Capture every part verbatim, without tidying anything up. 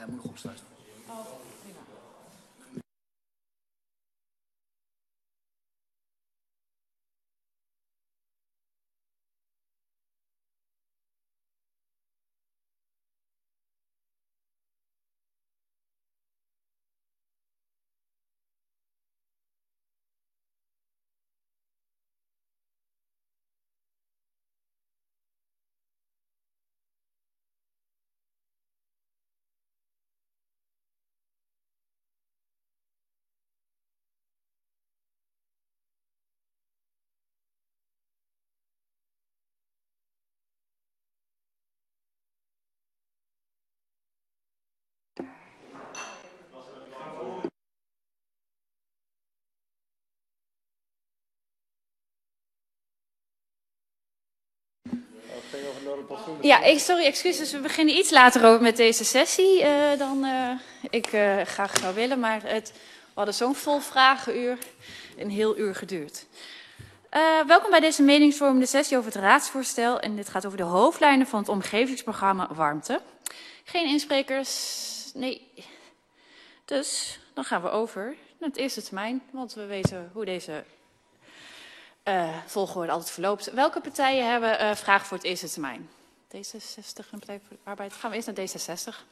hij moet nog opsluiten. Oh, prima. Ja, ik, sorry, excuses. We beginnen iets later over met deze sessie uh, dan uh, ik uh, graag zou willen. Maar het, we hadden zo'n vol vragenuur, een heel uur geduurd. Uh, welkom bij deze meningsvormende sessie over het raadsvoorstel. En dit gaat over de hoofdlijnen van het omgevingsprogramma Warmte. Geen insprekers? Nee. Dus dan gaan we over naar het eerste termijn. Want we weten hoe deze uh, volgorde altijd verloopt. Welke partijen hebben uh, vragen voor het eerste termijn? D zesenzestig en Partij voor de Arbeid. Gaan we eerst naar D zesenzestig.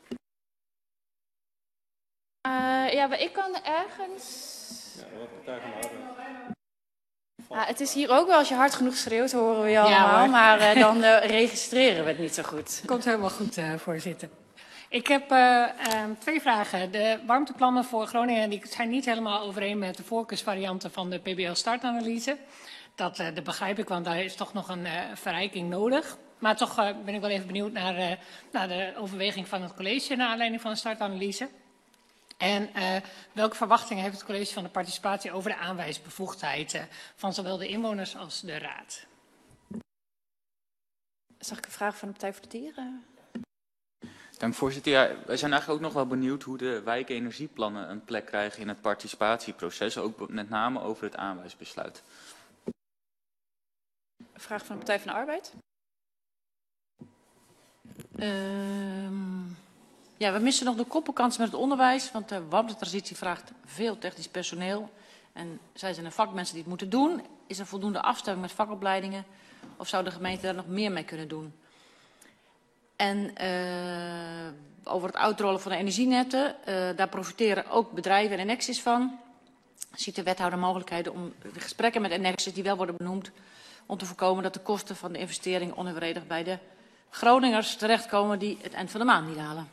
Uh, ja, maar ik kan ergens... Ja, wat Partij van de Arbeid. Ja, het is hier ook wel, als je hard genoeg schreeuwt, horen we je allemaal. Ja, maar uh, dan uh, registreren we het niet zo goed. Komt helemaal goed, uh, voorzitter. Ik heb uh, um, twee vragen. De warmteplannen voor Groningen die zijn niet helemaal overeen met de voorkeursvarianten van de P B L-startanalyse. Dat, uh, dat begrijp ik, want daar is toch nog een uh, verrijking nodig. Maar toch uh, ben ik wel even benieuwd naar, uh, naar de overweging van het college naar aanleiding van de startanalyse. En uh, welke verwachtingen heeft het college van de participatie over de aanwijsbevoegdheid uh, van zowel de inwoners als de raad? Zag ik een vraag van de Partij voor de Dieren? Dank voorzitter. Ja, wij zijn eigenlijk ook nog wel benieuwd hoe de wijkenergieplannen een plek krijgen in het participatieproces. Ook met name over het aanwijsbesluit. Een vraag van de Partij van de Arbeid? Um, ja, we missen nog de koppelkansen met het onderwijs, want de warmtetransitie vraagt veel technisch personeel. En zij zijn de vakmensen die het moeten doen. Is er voldoende afstemming met vakopleidingen? Of zou de gemeente daar nog meer mee kunnen doen? En uh, over het uitrollen van de energienetten, uh, daar profiteren ook bedrijven en Enexis van. Ziet de wethouder mogelijkheden om de gesprekken met Enexis, die wel worden benoemd, om te voorkomen dat de kosten van de investering onevenredig bij de Groningers terechtkomen die het eind van de maand niet halen.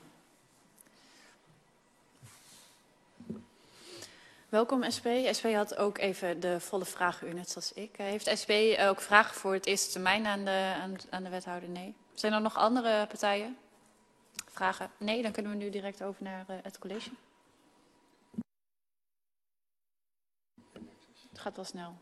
Welkom S P. S P had ook even de volle vragenuur, net zoals ik. Heeft S P ook vragen voor het eerste termijn aan de, aan, aan de wethouder? Nee. Zijn er nog andere partijen? Vragen? Nee, dan kunnen we nu direct over naar uh, het college. Het gaat wel snel.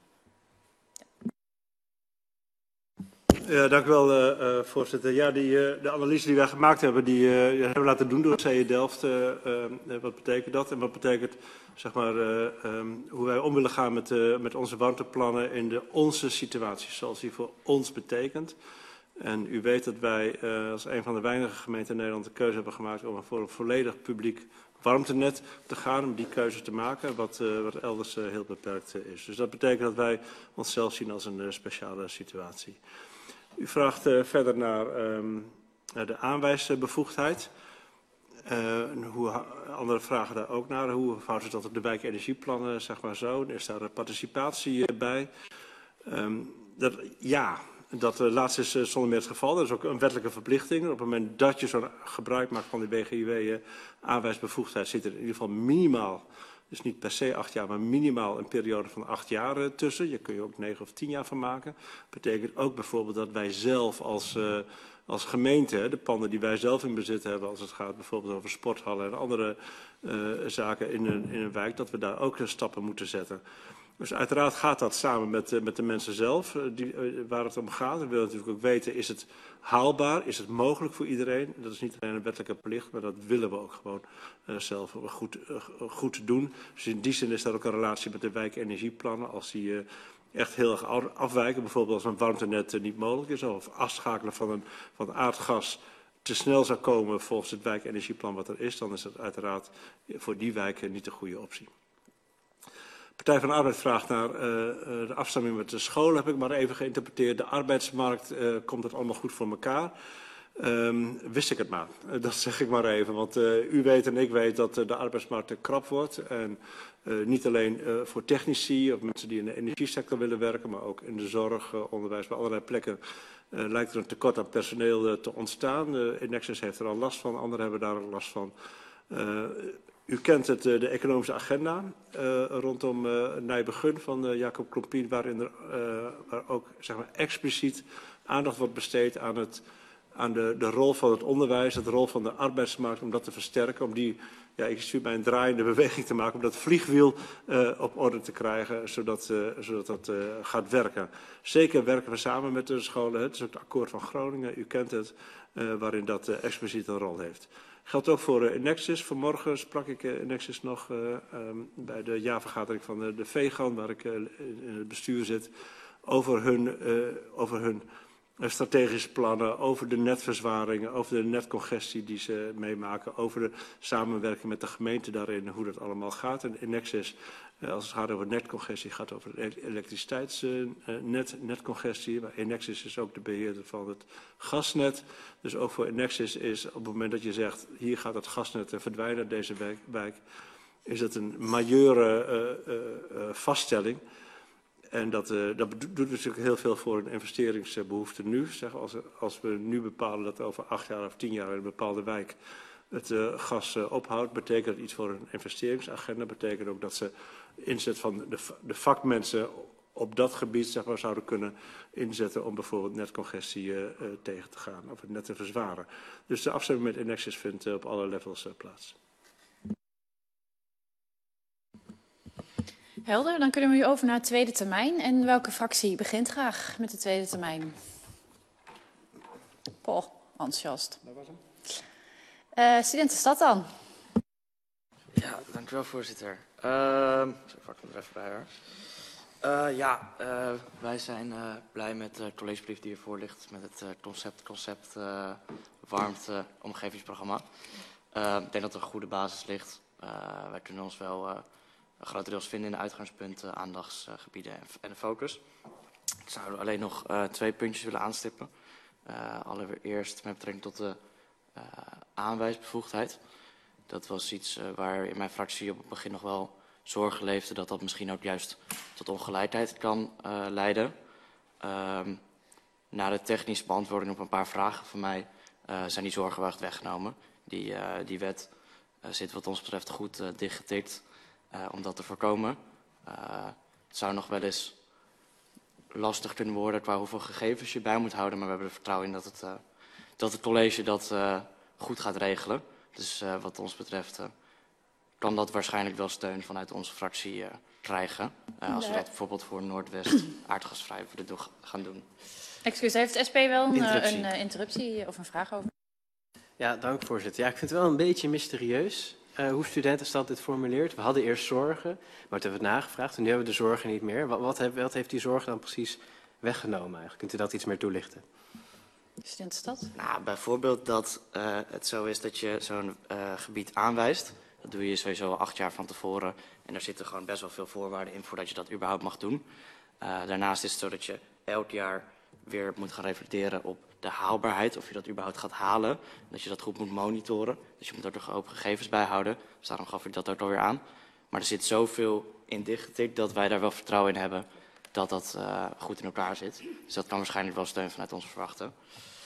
Ja, dank u wel, uh, voorzitter. Ja, die, uh, de analyse die wij gemaakt hebben, die, uh, die hebben we laten doen door C E Delft. Uh, uh, wat betekent dat? En wat betekent, zeg maar, uh, um, hoe wij om willen gaan met, uh, met onze warmteplannen in de onze situatie, zoals die voor ons betekent. En u weet dat wij uh, als een van de weinige gemeenten in Nederland de keuze hebben gemaakt om voor een volledig publiek warmtenet te gaan, om die keuze te maken, wat, uh, wat elders uh, heel beperkt uh, is. Dus dat betekent dat wij onszelf zien als een uh, speciale situatie. U vraagt uh, verder naar um, de aanwijsbevoegdheid. Uh, en hoe, andere vragen daar ook naar. Hoe houdt zich dat op de wijkenergieplannen, zeg maar zo? Is daar participatie uh, bij? Um, dat, ja, dat uh, laatste is uh, zonder meer het geval. Dat is ook een wettelijke verplichting. Op het moment dat je zo'n gebruik maakt van die W G I W uh, aanwijsbevoegdheid, zit er in ieder geval minimaal, dus niet per se acht jaar, maar minimaal een periode van acht jaar uh, tussen. Je kun je ook negen of tien jaar van maken. Dat betekent ook bijvoorbeeld dat wij zelf als, uh, als gemeente, de panden die wij zelf in bezit hebben, als het gaat bijvoorbeeld over sporthallen en andere uh, zaken in een, in een wijk, dat we daar ook uh, stappen moeten zetten. Dus uiteraard gaat dat samen met, uh, met de mensen zelf, uh, die, uh, waar het om gaat. We willen natuurlijk ook weten, is het haalbaar, is het mogelijk voor iedereen? Dat is niet alleen een wettelijke plicht, maar dat willen we ook gewoon uh, zelf goed, uh, goed doen. Dus in die zin is daar ook een relatie met de wijkenergieplannen. Als die uh, echt heel erg afwijken, bijvoorbeeld als een warmtenet uh, niet mogelijk is, of afschakelen van, een, van aardgas te snel zou komen volgens het wijkenergieplan wat er is, dan is dat uiteraard voor die wijken niet de goede optie. Partij van de Arbeid vraagt naar uh, de afstemming met de scholen, heb ik maar even geïnterpreteerd. De arbeidsmarkt, uh, komt het allemaal goed voor elkaar? Um, wist ik het maar. Uh, dat zeg ik maar even, want uh, u weet en ik weet dat uh, de arbeidsmarkt uh, krap wordt. En uh, niet alleen uh, voor technici of mensen die in de energiesector willen werken, maar ook in de zorg, uh, onderwijs, bij allerlei plekken uh, lijkt er een tekort aan personeel uh, te ontstaan. Uh, Inexis heeft er al last van, anderen hebben daar al last van. Uh, U kent het, de economische agenda uh, rondom uh, Nijbegun van uh, Jacob Klompien, waarin er uh, waar ook zeg maar, expliciet aandacht wordt besteed aan, het, aan de, de rol van het onderwijs, de rol van de arbeidsmarkt, om dat te versterken, om die, ja, ik zie mij een draaiende beweging te maken, om dat vliegwiel uh, op orde te krijgen, zodat, uh, zodat dat uh, gaat werken. Zeker werken we samen met de scholen, het is ook het akkoord van Groningen, u kent het, uh, waarin dat uh, expliciet een rol heeft. Geldt ook voor uh, Inexis. Vanmorgen sprak ik uh, Inexis nog uh, um, bij de jaarvergadering van de, de VEGAN, waar ik uh, in het bestuur zit, over hun, uh, over hun uh, strategische plannen, over de netverzwaringen, over de netcongestie die ze meemaken, over de samenwerking met de gemeente daarin, hoe dat allemaal gaat. En Inexis, uh, als het gaat over netcongestie, gaat over het elektriciteitsnet, netcongestie. Maar Inexis is ook de beheerder van het gasnet. Dus ook voor Inexis is op het moment dat je zegt, hier gaat het gasnet verdwijnen, deze wijk, wijk is het een majeure uh, uh, uh, vaststelling. En dat, uh, dat doet natuurlijk heel veel voor een investeringsbehoefte nu. Zeg, als, als we nu bepalen dat over acht jaar of tien jaar in een bepaalde wijk het uh, gas uh, ophoudt, betekent dat iets voor een investeringsagenda. Betekent ook dat ze inzet van de, de vakmensen op dat gebied zeg maar, zouden kunnen inzetten om bijvoorbeeld netcongestie uh, uh, tegen te gaan of het net te verzwaren. Dus de afstemming met Inexis vindt uh, op alle levels uh, plaats. Helder, dan kunnen we nu over naar het tweede termijn. En welke fractie begint graag met de tweede termijn? Paul, enthousiast. Dat was hem. Uh, Studentenstad dan. Ja, dank u wel, voorzitter. Uh, zo pak ik hem er even bij hoor. Uh, ja, uh, wij zijn uh, blij met de collegebrief die hiervoor ligt met het uh, concept, concept uh, warmte omgevingsprogramma. Uh, ik denk dat er een goede basis ligt. Uh, wij kunnen ons wel uh, grotendeels vinden in de uitgangspunten, aandachtsgebieden en, en de focus. Ik zou alleen nog uh, twee puntjes willen aanstippen. Uh, allereerst met betrekking tot de uh, aanwijsbevoegdheid. Dat was iets uh, waar in mijn fractie op het begin nog wel zorgen leefde dat dat misschien ook juist tot ongelijkheid kan uh, leiden. Uh, na de technische beantwoording op een paar vragen van mij uh, zijn die zorgen wel echt weggenomen. Die, uh, die wet uh, zit wat ons betreft goed uh, dichtgetikt uh, om dat te voorkomen. Uh, het zou nog wel eens lastig kunnen worden qua hoeveel gegevens je bij moet houden, maar we hebben er vertrouwen in dat het, uh, dat het college dat uh, goed gaat regelen. Dus uh, wat ons betreft uh, kan dat waarschijnlijk wel steun vanuit onze fractie uh, krijgen. Uh, als we dat bijvoorbeeld voor Noordwest aardgasvrij willen gaan doen. Excuus, heeft de S P wel een interruptie. een uh, interruptie of een vraag over? Ja, dank voorzitter. Ja, ik vind het wel een beetje mysterieus uh, hoe Studentenstad dit formuleert. We hadden eerst zorgen, maar toen hebben we het nagevraagd en nu hebben we de zorgen niet meer. Wat, wat, heeft, wat heeft die zorg dan precies weggenomen eigenlijk? Kunt u dat iets meer toelichten? Studentenstad? Nou, bijvoorbeeld dat uh, het zo is dat je zo'n uh, gebied aanwijst. Dat doe je sowieso al acht jaar van tevoren. En daar zitten gewoon best wel veel voorwaarden in voordat je dat überhaupt mag doen. Uh, daarnaast is het zo dat je elk jaar weer moet gaan reflecteren op de haalbaarheid. Of je dat überhaupt gaat halen. Dat je dat goed moet monitoren. Dus je moet er nog open gegevens bij houden. Dus daarom gaf ik dat ook alweer aan. Maar er zit zoveel in dichtgetikt dat wij daar wel vertrouwen in hebben dat dat uh, goed in elkaar zit. Dus dat kan waarschijnlijk wel steun vanuit ons verwachten.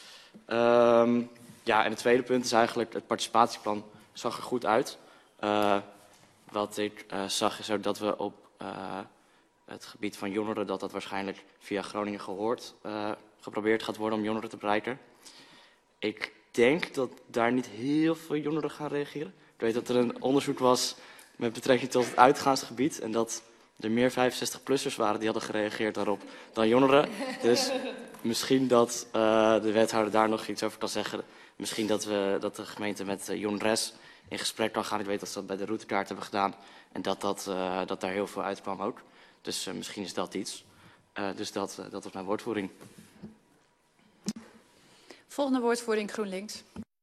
Um, ja, en het tweede punt is eigenlijk, het participatieplan zag er goed uit. Uh, wat ik uh, zag is ook dat we op uh, het gebied van jongeren, dat dat waarschijnlijk via Groningen gehoord uh, geprobeerd gaat worden om jongeren te bereiken. Ik denk dat daar niet heel veel jongeren gaan reageren. Ik weet dat er een onderzoek was met betrekking tot het uitgaansgebied en dat er meer vijfenzestig-plussers waren die hadden gereageerd daarop dan jongeren. Dus misschien dat uh, de wethouder daar nog iets over kan zeggen. Misschien dat, we, dat de gemeente met uh, jongeres in gesprek kan gaan. Ik weet dat ze dat bij de routekaart hebben gedaan. En dat, dat, uh, dat daar heel veel uitkwam ook. Dus uh, misschien is dat iets. Uh, dus dat, uh, dat was mijn woordvoering. Volgende woordvoering GroenLinks.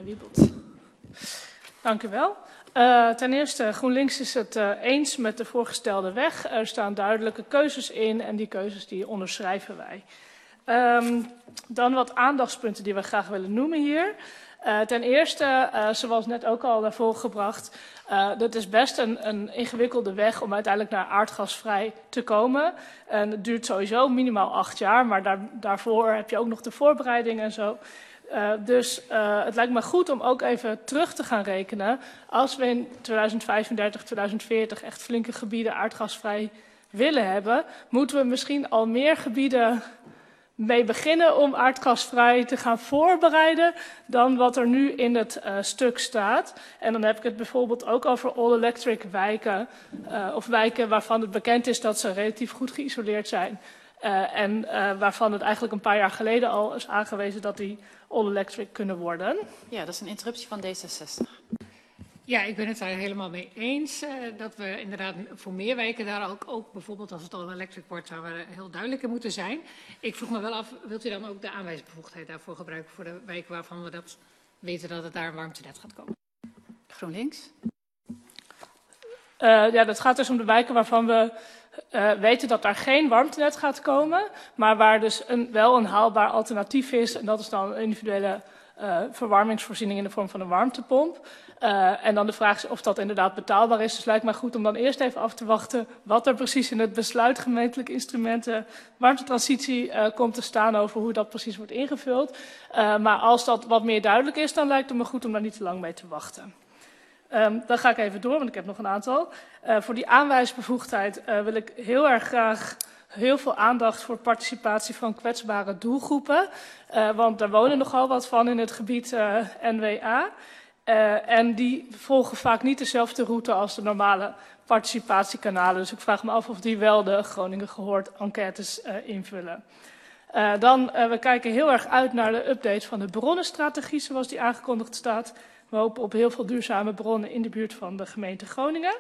Wiebelt. Dank u wel. Uh, ten eerste, GroenLinks is het uh, eens met de voorgestelde weg. Er staan duidelijke keuzes in en die keuzes die onderschrijven wij. Um, dan wat aandachtspunten die we graag willen noemen hier. Uh, ten eerste, uh, zoals net ook al naar voren gebracht, uh, dat is best een, een ingewikkelde weg om uiteindelijk naar aardgasvrij te komen. En het duurt sowieso minimaal acht jaar, maar daar, daarvoor heb je ook nog de voorbereiding en zo. Uh, dus uh, het lijkt me goed om ook even terug te gaan rekenen. Als we in tweeduizend vijfendertig, tweeduizend veertig echt flinke gebieden aardgasvrij willen hebben, moeten we misschien al meer gebieden mee beginnen om aardgasvrij te gaan voorbereiden dan wat er nu in het uh, stuk staat. En dan heb ik het bijvoorbeeld ook over all-electric wijken, uh, of wijken waarvan het bekend is dat ze relatief goed geïsoleerd zijn. Uh, en uh, waarvan het eigenlijk een paar jaar geleden al is aangewezen dat die all-electric kunnen worden. Ja, dat is een interruptie van D zesenzestig. Ja, ik ben het daar helemaal mee eens. Uh, dat we inderdaad voor meer wijken daar ook, ook bijvoorbeeld als het al electric wordt, zou we heel duidelijk in moeten zijn. Ik vroeg me wel af, wilt u dan ook de aanwijsbevoegdheid daarvoor gebruiken voor de wijken waarvan we dat weten dat het daar een warmtenet gaat komen? GroenLinks? Uh, ja, dat gaat dus om de wijken waarvan we uh, weten dat daar geen warmtenet gaat komen, maar waar dus een, wel een haalbaar alternatief is. En dat is dan een individuele uh, verwarmingsvoorziening in de vorm van een warmtepomp. Uh, en dan de vraag is of dat inderdaad betaalbaar is. Dus lijkt mij goed om dan eerst even af te wachten wat er precies in het besluit gemeentelijke instrumenten warmtetransitie uh, komt te staan over hoe dat precies wordt ingevuld. Uh, maar als dat wat meer duidelijk is, dan lijkt het me goed om daar niet te lang mee te wachten. Um, dan ga ik even door, want ik heb nog een aantal. Uh, voor die aanwijsbevoegdheid uh, wil ik heel erg graag heel veel aandacht voor participatie van kwetsbare doelgroepen. Uh, want daar wonen nogal wat van in het gebied uh, N W A. Uh, en die volgen vaak niet dezelfde route als de normale participatiekanalen. Dus ik vraag me af of die wel de Groningen Gehoord enquêtes uh, invullen. Uh, dan, uh, we kijken heel erg uit naar de update van de bronnenstrategie zoals die aangekondigd staat. We hopen op heel veel duurzame bronnen in de buurt van de gemeente Groningen.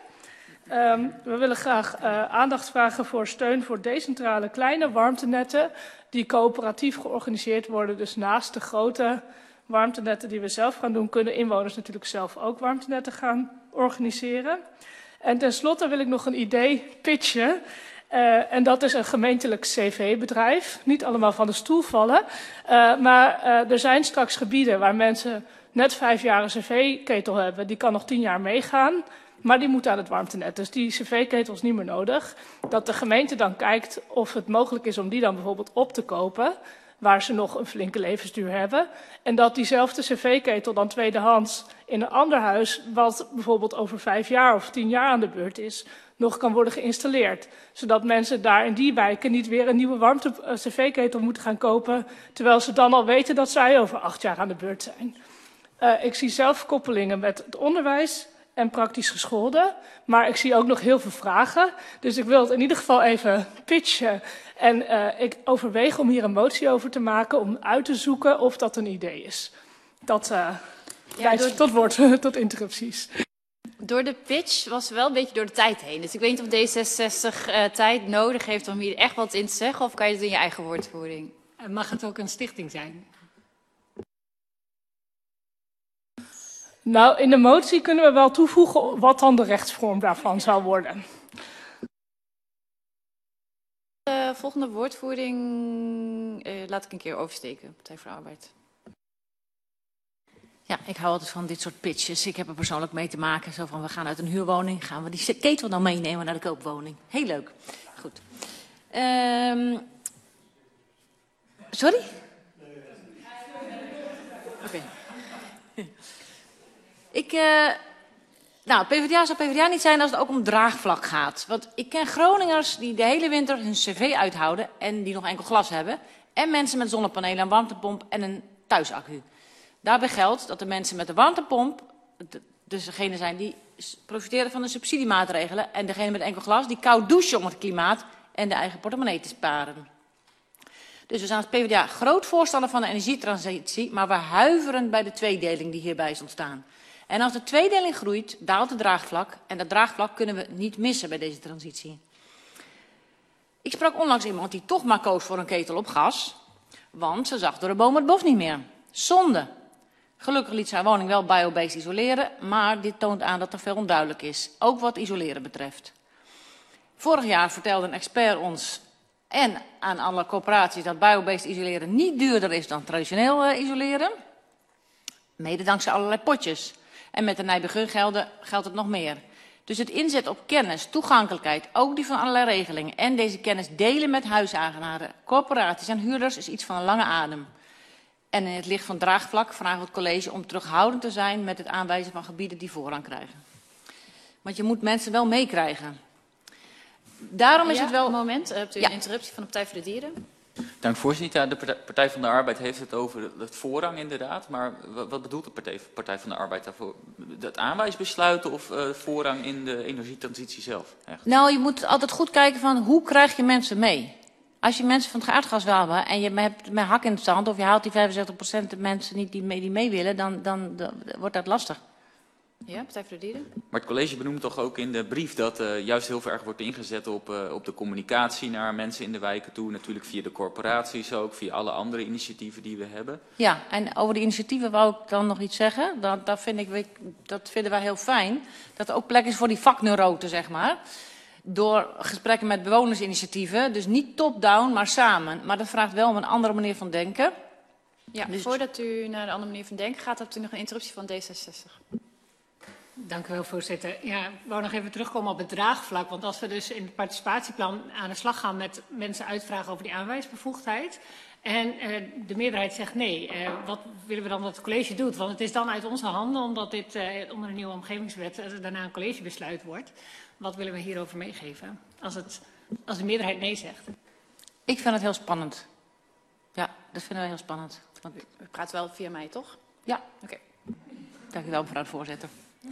Um, we willen graag uh, aandacht vragen voor steun voor decentrale kleine warmtenetten die coöperatief georganiseerd worden. Dus naast de grote warmtenetten die we zelf gaan doen, kunnen inwoners natuurlijk zelf ook warmtenetten gaan organiseren. En tenslotte wil ik nog een idee pitchen. Uh, en dat is een gemeentelijk C V-bedrijf. Niet allemaal van de stoel vallen. Uh, maar uh, er zijn straks gebieden waar mensen net vijf jaar een C V-ketel hebben. Die kan nog tien jaar meegaan. Maar die moet aan het warmtenet. Dus die C V-ketel is niet meer nodig. Dat de gemeente dan kijkt of het mogelijk is om die dan bijvoorbeeld op te kopen, waar ze nog een flinke levensduur hebben. En dat diezelfde C V-ketel dan tweedehands in een ander huis, wat bijvoorbeeld over vijf jaar of tien jaar aan de beurt is, nog kan worden geïnstalleerd. Zodat mensen daar in die wijken niet weer een nieuwe warmte C V-ketel moeten gaan kopen, terwijl ze dan al weten dat zij over acht jaar aan de beurt zijn. Uh, ik zie zelf koppelingen met het onderwijs en praktisch gescholden, maar ik zie ook nog heel veel vragen. Dus ik wil het in ieder geval even pitchen. En uh, ik overweeg om hier een motie over te maken om uit te zoeken of dat een idee is. Dat uh, ja, leidt door... tot woord, tot interrupties. Door de pitch was wel een beetje door de tijd heen. Dus ik weet niet of D zesenzestig uh, tijd nodig heeft om hier echt wat in te zeggen, of kan je het in je eigen woordvoering? Mag het ook een stichting zijn? Nou, in de motie kunnen we wel toevoegen wat dan de rechtsvorm daarvan zou worden. De volgende woordvoering uh, laat ik een keer oversteken, Partij voor de Arbeid. Ja, ik hou altijd van dit soort pitches. Ik heb er persoonlijk mee te maken. Zo van, we gaan uit een huurwoning, gaan we die ketel dan meenemen naar de koopwoning. Heel leuk. Goed. Um, sorry? Oké. Okay. Ik, uh, nou, PvdA zou PvdA niet zijn als het ook om draagvlak gaat. Want ik ken Groningers die de hele winter hun cv uithouden en die nog enkel glas hebben. En mensen met zonnepanelen, een warmtepomp en een thuisaccu. Daarbij geldt dat de mensen met de warmtepomp, dus degene zijn die profiteren van de subsidiemaatregelen, en degene met enkel glas die koud douchen om het klimaat en de eigen portemonnee te sparen. Dus we zijn als PvdA groot voorstander van de energietransitie, maar we huiveren bij de tweedeling die hierbij is ontstaan. En als de tweedeling groeit, daalt het draagvlak. En dat draagvlak kunnen we niet missen bij deze transitie. Ik sprak onlangs iemand die toch maar koos voor een ketel op gas. Want ze zag door de boom het bos niet meer. Zonde. Gelukkig liet zijn woning wel biobased isoleren, maar dit toont aan dat er veel onduidelijk is, ook wat isoleren betreft. Vorig jaar vertelde een expert ons en aan alle corporaties dat biobased isoleren niet duurder is dan traditioneel uh, isoleren. Mede dankzij allerlei potjes. En met de Nijbegun gelden geldt het nog meer. Dus het inzet op kennis, toegankelijkheid, ook die van allerlei regelingen en deze kennis delen met huiseigenaren, corporaties en huurders is iets van een lange adem. En in het licht van draagvlak vragen we het college om terughoudend te zijn met het aanwijzen van gebieden die voorrang krijgen. Want je moet mensen wel meekrijgen. Daarom is ja, het wel... Een moment, hebt u ja. een interruptie van de Partij voor de Dieren? Dank voorzitter. Ja, de Partij van de Arbeid heeft het over het voorrang inderdaad. Maar wat bedoelt de Partij, Partij van de Arbeid daarvoor? Het aanwijsbesluiten of uh, voorrang in de energietransitie zelf? Echt? Nou, je moet altijd goed kijken van hoe krijg je mensen mee? Als je mensen van het aardgas wil hebben en je hebt met hak in het zand of je haalt die vijfenzeventig procent de mensen niet die mee, die mee willen, dan, dan, dan wordt dat lastig. Ja, Partij voor de Dieren. Maar het college benoemt toch ook in de brief dat uh, juist heel veel erg wordt ingezet op, uh, op de communicatie naar mensen in de wijken toe. Natuurlijk via de corporaties ook, via alle andere initiatieven die we hebben. Ja, en over de initiatieven wou ik dan nog iets zeggen. Dat, dat, vind ik, dat vinden wij heel fijn. Dat er ook plek is voor die vakneuroten, zeg maar. Door gesprekken met bewonersinitiatieven. Dus niet top-down, maar samen. Maar dat vraagt wel om een andere manier van denken. Ja, dus voordat u naar de andere manier van denken gaat, hebt u nog een interruptie van D zesenzestig. Dank u wel, voorzitter. Ja, ik wou nog even terugkomen op het draagvlak. Want als we dus in het participatieplan aan de slag gaan met mensen uitvragen over die aanwijsbevoegdheid. En uh, de meerderheid zegt nee, uh, wat willen we dan dat het college doet? Want het is dan uit onze handen, omdat dit uh, onder een nieuwe omgevingswet uh, daarna een collegebesluit wordt. Wat willen we hierover meegeven als, het, als de meerderheid nee zegt? Ik vind het heel spannend. Ja, dat vinden wij heel spannend. Want... U praat wel via mij, toch? Ja. Oké. Okay. Dank u wel, mevrouw de voorzitter.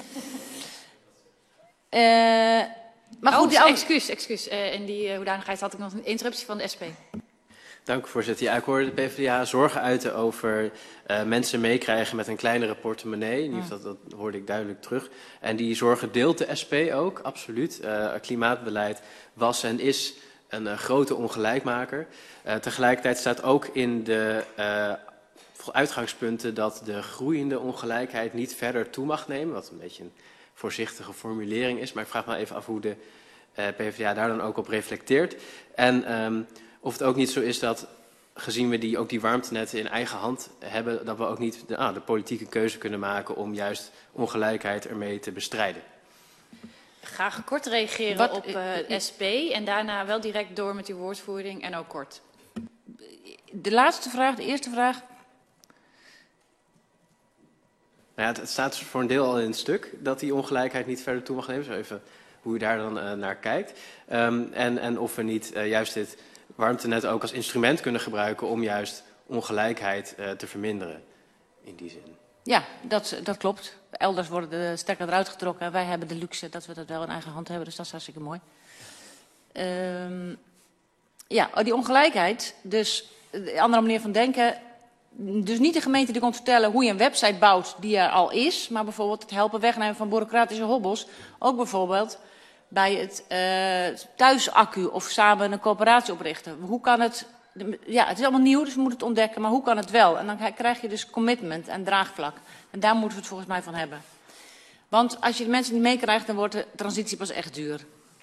Uh, maar goed, oh, die excuus, excuus. Uh, in die uh, hoedanigheid had ik nog een interruptie van de S P. Dank u, voorzitter. Ja, ik hoorde de PvdA zorgen uiten over uh, mensen meekrijgen met een kleinere portemonnee. In ieder geval, dat, dat hoorde ik duidelijk terug. En die zorgen deelt de S P ook, absoluut. Uh, klimaatbeleid was en is een uh, grote ongelijkmaker. Uh, tegelijkertijd staat ook in de uh, uitgangspunten dat de groeiende ongelijkheid niet verder toe mag nemen. Wat een beetje een voorzichtige formulering is. Maar ik vraag me even af hoe de uh, PvdA daar dan ook op reflecteert. En um, of het ook niet zo is dat, gezien we die, ook die warmtenetten in eigen hand hebben, dat we ook niet de, ah, de politieke keuze kunnen maken om juist ongelijkheid ermee te bestrijden. Graag kort reageren Wat, op uh, S P en daarna wel direct door met uw woordvoering en ook kort. De laatste vraag, de eerste vraag. Nou ja, het staat voor een deel al in het stuk dat die ongelijkheid niet verder toe mag nemen. Zo even hoe u daar dan uh, naar kijkt. Um, en, en of we niet uh, juist dit warmtenet ook als instrument kunnen gebruiken om juist ongelijkheid uh, te verminderen. In die zin. Ja, dat, dat klopt. Elders worden de stekker eruit getrokken. Wij hebben de luxe dat we dat wel in eigen hand hebben. Dus dat is hartstikke mooi. Um, ja, die ongelijkheid. Dus de andere manier van denken. Dus niet de gemeente die komt vertellen hoe je een website bouwt die er al is. Maar bijvoorbeeld het helpen wegnemen van bureaucratische hobbels. Ook bijvoorbeeld bij het uh, thuisaccu of samen een coöperatie oprichten. Hoe kan het... Ja, het is allemaal nieuw, dus we moeten het ontdekken. Maar hoe kan het wel? En dan krijg je dus commitment en draagvlak. En daar moeten we het volgens mij van hebben. Want als je de mensen niet meekrijgt, dan wordt de transitie pas echt duur.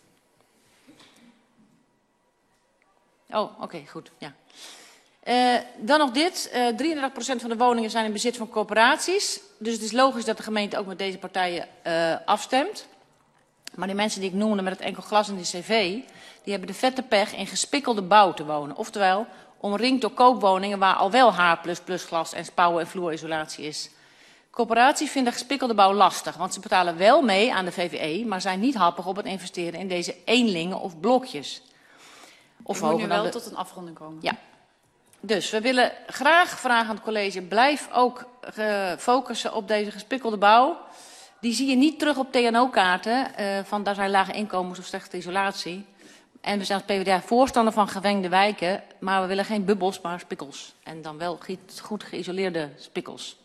Oh, oké, okay, goed. Ja. Uh, dan nog dit. Uh, drieëndertig procent van de woningen zijn in bezit van coöperaties. Dus het is logisch dat de gemeente ook met deze partijen uh, afstemt. Maar die mensen die ik noemde met het enkel glas en de cv, die hebben de vette pech in gespikkelde bouw te wonen. Oftewel, omringd door koopwoningen waar al wel H plus plus glas en spouwen en vloerisolatie is. Coöperaties vinden gespikkelde bouw lastig, want ze betalen wel mee aan de V V E, maar zijn niet happig op het investeren in deze eenlingen of blokjes. Of we moeten nu wel de... tot een afronding komen. Ja. Dus we willen graag vragen aan het college, blijf ook uh, focussen op deze gespikkelde bouw. Die zie je niet terug op T N O-kaarten, uh, van daar zijn lage inkomens of slechte isolatie. En we zijn als PvdA voorstander van gewengde wijken, maar we willen geen bubbels, maar spikkels. En dan wel goed geïsoleerde spikkels.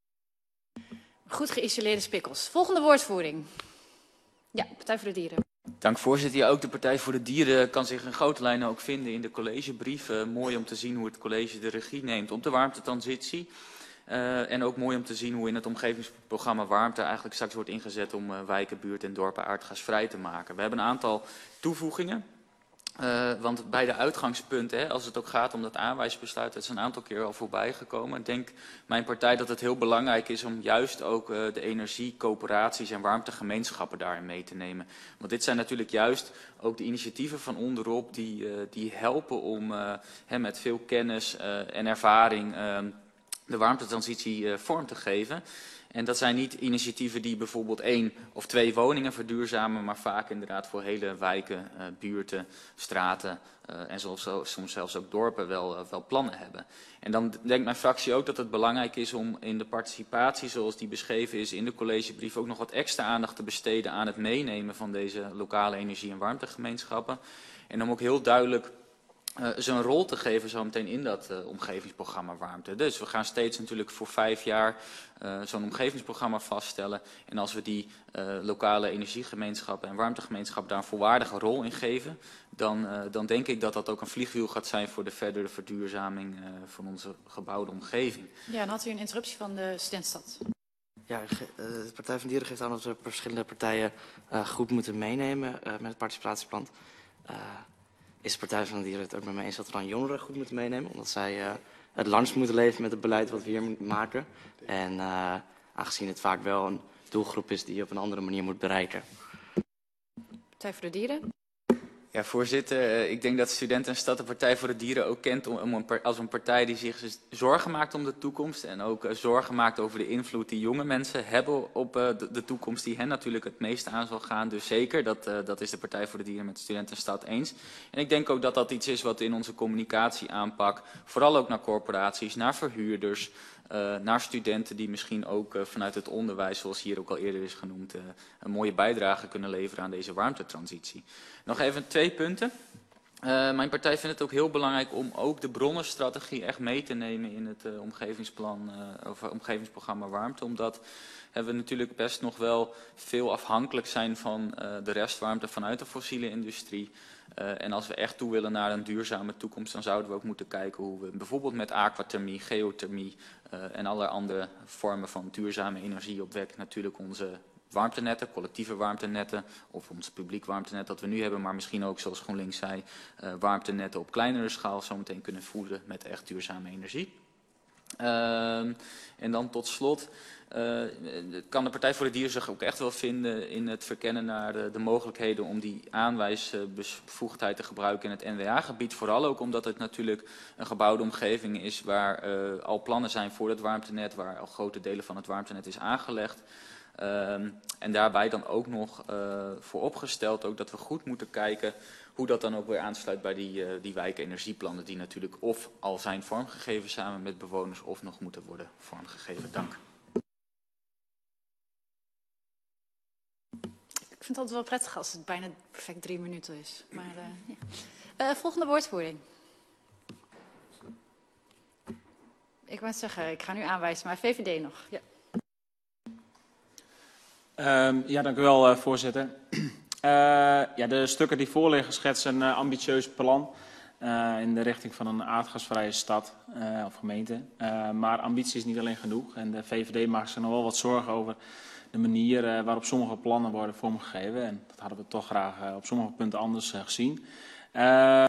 Goed geïsoleerde spikkels. Volgende woordvoering. Ja, Partij voor de Dieren. Dank voorzitter. Ja, ook de Partij voor de Dieren kan zich in grote lijnen ook vinden in de collegebrief. Uh, mooi om te zien hoe het college de regie neemt op de warmtetransitie. Uh, en ook mooi om te zien hoe in het omgevingsprogramma Warmte eigenlijk straks wordt ingezet om uh, wijken, buurten en dorpen aardgasvrij te maken. We hebben een aantal toevoegingen. Uh, want bij de uitgangspunten, hè, als het ook gaat om dat aanwijsbesluit, dat is een aantal keer al voorbij gekomen. Ik denk mijn partij dat het heel belangrijk is om juist ook uh, de energiecoöperaties en warmtegemeenschappen daarin mee te nemen. Want dit zijn natuurlijk juist ook de initiatieven van onderop die, uh, die helpen om uh, hè, met veel kennis uh, en ervaring uh, de warmtetransitie uh, vorm te geven. En dat zijn niet initiatieven die bijvoorbeeld één of twee woningen verduurzamen, maar vaak inderdaad voor hele wijken, uh, buurten, straten uh, en soms, soms zelfs ook dorpen wel, uh, wel plannen hebben. En dan denkt mijn fractie ook dat het belangrijk is om in de participatie, zoals die beschreven is in de collegebrief, ook nog wat extra aandacht te besteden aan het meenemen van deze lokale energie- en warmtegemeenschappen. En om ook heel duidelijk Uh, zijn rol te geven zo meteen in dat uh, omgevingsprogramma Warmte. Dus we gaan steeds natuurlijk voor vijf jaar uh, zo'n omgevingsprogramma vaststellen. En als we die uh, lokale energiegemeenschappen en warmtegemeenschappen daar een volwaardige rol in geven, dan, uh, dan denk ik dat dat ook een vliegwiel gaat zijn voor de verdere verduurzaming uh, van onze gebouwde omgeving. Ja, dan had u een interruptie van de Studentstad. Ja, de Partij van Dieren geeft aan dat we verschillende partijen uh, goed moeten meenemen uh, met het participatieplan. Uh, is de Partij van de Dieren het ook met mij eens dat we dan jongeren goed moeten meenemen? Omdat zij uh, het langst moeten leven met het beleid wat we hier moeten maken. En uh, aangezien het vaak wel een doelgroep is die je op een andere manier moet bereiken. Partij voor de Dieren. Ja, voorzitter, ik denk dat Studenten en Stad de Partij voor de Dieren ook kent om een, als een partij die zich zorgen maakt om de toekomst. En ook zorgen maakt over de invloed die jonge mensen hebben op de, de toekomst die hen natuurlijk het meest aan zal gaan. Dus zeker, dat, dat is de Partij voor de Dieren met Studenten en Stad eens. En ik denk ook dat dat iets is wat in onze communicatie aanpak, vooral ook naar corporaties, naar verhuurders, Uh, naar studenten die misschien ook uh, vanuit het onderwijs, zoals hier ook al eerder is genoemd, uh, een mooie bijdrage kunnen leveren aan deze warmtetransitie. Nog even twee punten. Uh, mijn partij vindt het ook heel belangrijk om ook de bronnenstrategie echt mee te nemen in het uh, omgevingsplan, uh, of omgevingsprogramma Warmte, omdat we natuurlijk best nog wel veel afhankelijk zijn van uh, de restwarmte vanuit de fossiele industrie. Uh, en als we echt toe willen naar een duurzame toekomst, dan zouden we ook moeten kijken hoe we bijvoorbeeld met aquathermie, geothermie uh, en allerlei andere vormen van duurzame energie opwekken natuurlijk onze warmtenetten, collectieve warmtenetten of ons publiek warmtenet dat we nu hebben, maar misschien ook, zoals GroenLinks zei, uh, warmtenetten op kleinere schaal zometeen kunnen voeden met echt duurzame energie. Uh, en dan tot slot uh, kan de Partij voor de Dieren zich ook echt wel vinden in het verkennen naar de, de mogelijkheden om die aanwijsbevoegdheid te gebruiken in het N W A-gebied. Vooral ook omdat het natuurlijk een gebouwde omgeving is waar uh, al plannen zijn voor het warmtenet, waar al grote delen van het warmtenet is aangelegd. Uh, en daarbij dan ook nog uh, voor opgesteld ook dat we goed moeten kijken hoe dat dan ook weer aansluit bij die, uh, die wijkenergieplannen die natuurlijk of al zijn vormgegeven samen met bewoners of nog moeten worden vormgegeven. Dank. Ik vind het altijd wel prettig als het bijna perfect drie minuten is. Maar, uh, ja. uh, volgende woordvoering. Ik wou zeggen, ik ga nu aanwijzen, maar V V D nog. Ja. Um, ja, dank u wel, uh, voorzitter. Uh, ja, de stukken die voorliggen schetsen een uh, ambitieus plan uh, in de richting van een aardgasvrije stad uh, of gemeente. Uh, maar ambitie is niet alleen genoeg en de V V D maakt zich nog wel wat zorgen over de manier uh, waarop sommige plannen worden vormgegeven. En dat hadden we toch graag uh, op sommige punten anders uh, gezien. Uh...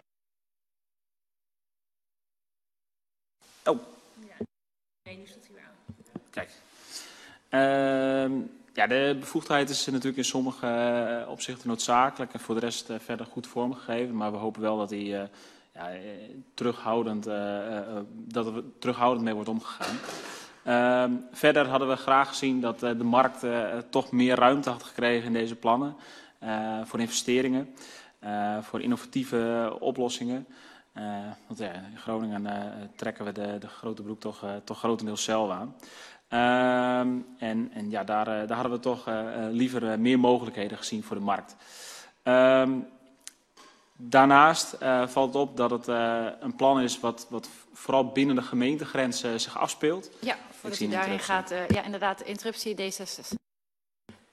Oh. Nee, nu staat hij weer aan. Kijk. Uh... Ja, de bevoegdheid is natuurlijk in sommige uh, opzichten noodzakelijk en voor de rest uh, verder goed vormgegeven. Maar we hopen wel dat die uh, ja, terughoudend, uh, uh, dat er terughoudend mee wordt omgegaan. Uh, verder hadden we graag gezien dat uh, de markt uh, toch meer ruimte had gekregen in deze plannen. Uh, voor investeringen, uh, voor innovatieve oplossingen. Uh, want ja, in Groningen uh, trekken we de, de grote broek toch, uh, toch grotendeels zelf aan. Uh, en, en ja, daar, uh, daar hadden we toch uh, liever uh, meer mogelijkheden gezien voor de markt. Uh, daarnaast uh, valt het op dat het uh, een plan is wat, wat vooral binnen de gemeentegrenzen zich afspeelt. Ja, voordat u daarheen gaat, uh, ja inderdaad, de interruptie D zesenzestig. D